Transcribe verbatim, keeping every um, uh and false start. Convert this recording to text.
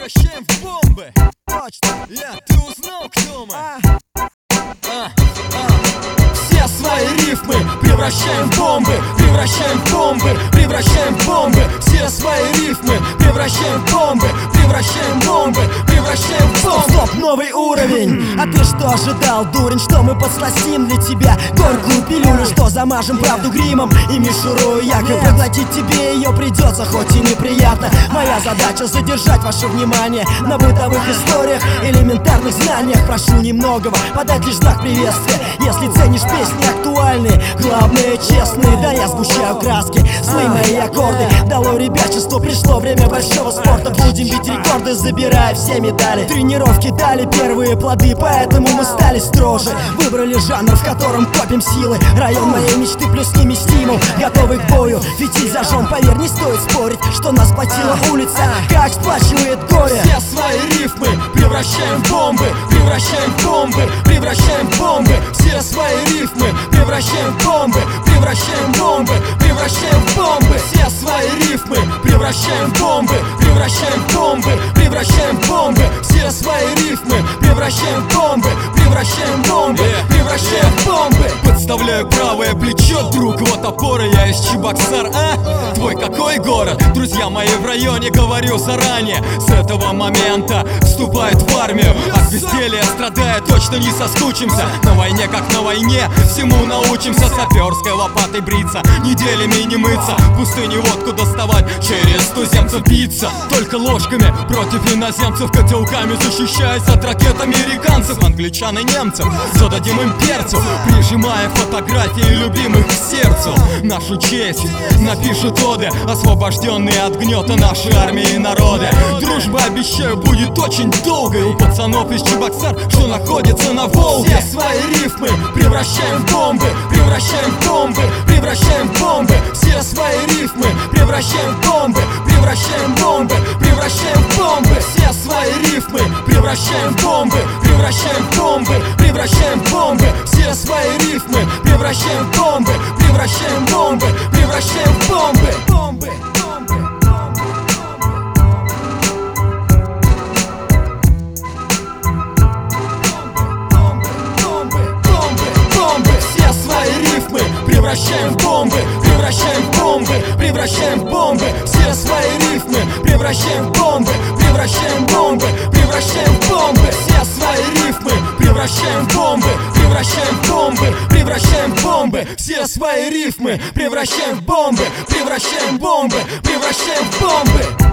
превращаем в бомбы. Точно, я, ты узнал, кто мы? А, а, а. Все свои рифмы превращаем в бомбы, превращаем в бомбы, превращаем в бомбы. Все свои рифмы превращаем в бомбы, превращаем в бомбы, превращаем в бомбы. Стоп, стоп, новый уровень. А ты что ожидал, дурень, что мы подсластим для тебя горькую пилюлю, что замажем правду гримом и мишурою якобы. Проглотить тебе ее придется, хоть и неприятно. Моя задача задержать ваше внимание на бытовых историях, элементарных знаниях. Прошу немногого, подать лишь знак приветствия, если ценишь песни актуальные, главное честные. Да, я сгущаю краски, свои мои аккорды. Дало ребячество, пришло время большого спорта. Будем бить рекорды, забирая все медали. Тренировки дали первые плоды, поэтому мы стали строже. Выбрали жанр, в котором копим силы. Район моей мечты плюс не стимул. Готовы к бою, фитиль зажжен, поверь, не стоит спорить, что нас платила улица, как сплачивает горе. Все свои рифмы превращаем в бомбы, превращаем в бомбы, превращаем в бомбы. Все свои рифмы превращаем в бомбы, превращаем в бомбы, превращаем в бомбы. Все свои рифмы превращаем в бомбы, превращаем в бомбы, превращаем в бомбы. Все свои рифмы превращаем в бомбы, превращаем в бомбы, превращаем в бомбы. Подставляю правое плечо, друг, вот опора, я из Чебоксар, а? Твой какой город? Друзья мои в районе, говорю заранее. С этого момента вступает в армию. От безделья страдая, точно не соскучимся. На войне как на войне, всему научимся. Саперской лопатой бриться, неделями не мыться. В пустыне водку доставать, через туземцев биться. Только ложками против иноземцев, котелками защищаясь от ракет американцев, англичан и немцев. Зададим им перцу, прижимая фотографии любимых к сердцу. Нашу честь напишут оды, освобожденные от гнета нашей армии и народа. Дружба, обещаю, будет очень долгой. У пацанов из Чебоксар, что находится на Волге. Все свои рифмы превращаем в бомбы, превращаем в бомбы, превращаем в бомбы. Все свои рифмы превращаем в бомбы, превращаем в бомбы, превращаем в бомбы. Все свои рифмы превращаем в бомбы, превращаем в бомбы, превращаем в бомбы. Все свои рифмы превращаем в бомбы, превращаем в бомбы, превращаем в бомбы. Бомбы. Превращаем в бомбы, превращаем в бомбы, превращаем в бомбы. Все свои рифмы превращаем в бомбы, превращаем в бомбы, превращаем в бомбы. Все свои рифмы превращаем в бомбы, превращаем в бомбы, превращаем в бомбы. Все свои рифмы превращаем в бомбы, превращаем в бомбы, превращаем в бомбы.